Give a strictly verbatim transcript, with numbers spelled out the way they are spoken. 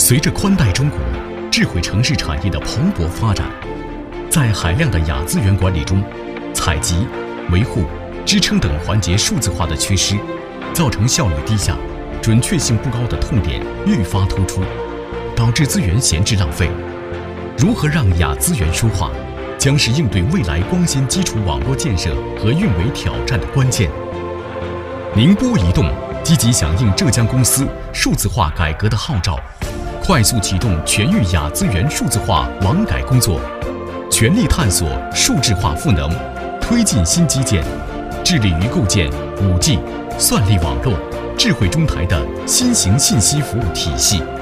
随着宽带中国、智慧城市产业的蓬勃发展，在海量的亚资源管理中，采集、维护、支撑等环节数字化的缺失，造成效率低下、准确性不高的痛点愈发突出，导致资源闲置浪费。如何让亚资源说话，将是应对未来光纤基础网络建设和运维挑战的关键。宁波移动积极响应浙江公司数字化改革的号召，快速启动全域亚资源数字化网改工作，全力探索数字化赋能，推进新基建，致力于构建 五 G、算力网络、智慧中台的新型信息服务体系。